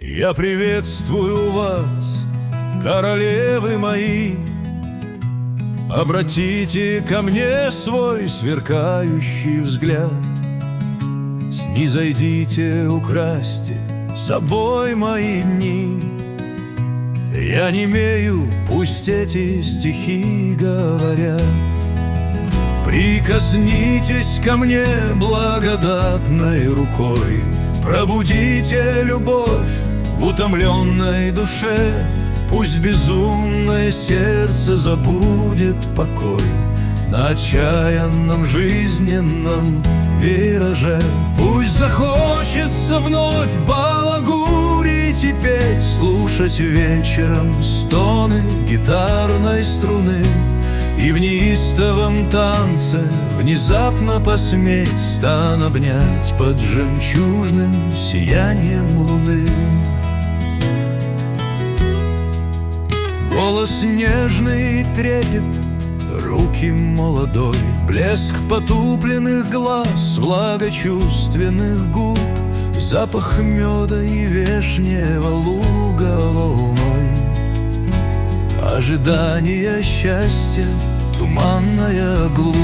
Я приветствую вас, королевы мои. Обратите ко мне свой сверкающий взгляд. Снизойдите, украсьте собой мои дни. Я немею, пусть эти стихи говорят. Прикоснитесь ко мне благодатной рукой, пробудите любовь в утомленной душе. Пусть безумное сердце забудет покой на отчаянном жизненном вираже. Пусть захочется вновь балагурить и петь, слушать вечером стоны гитарной струны, и в неистовом танце внезапно посметь стан обнять под жемчужным сиянием луны. Голос нежный трепет, руки молодой, блеск потупленных глаз, влага чувственных губ, запах меда и вешнего луга волной. Ожидание счастья, туманная глубь.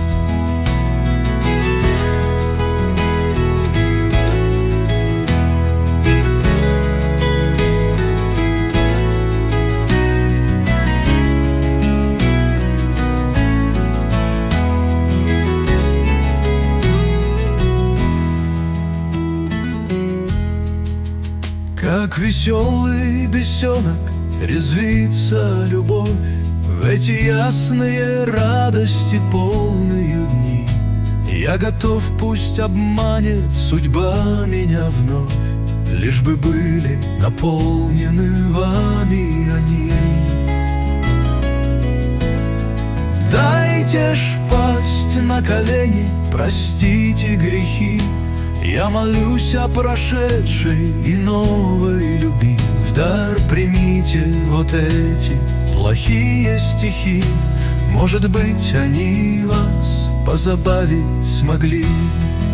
Как веселый бесенок резвится любовь в эти ясные радости полные дни. Я готов, пусть обманет судьба меня вновь, лишь бы были наполнены вами они. Дайте ж пасть на колени, простите грехи. Я молюсь о прошедшей и новой любви. В дар примите вот эти плохие стихи. Может быть, они вас позабавить смогли.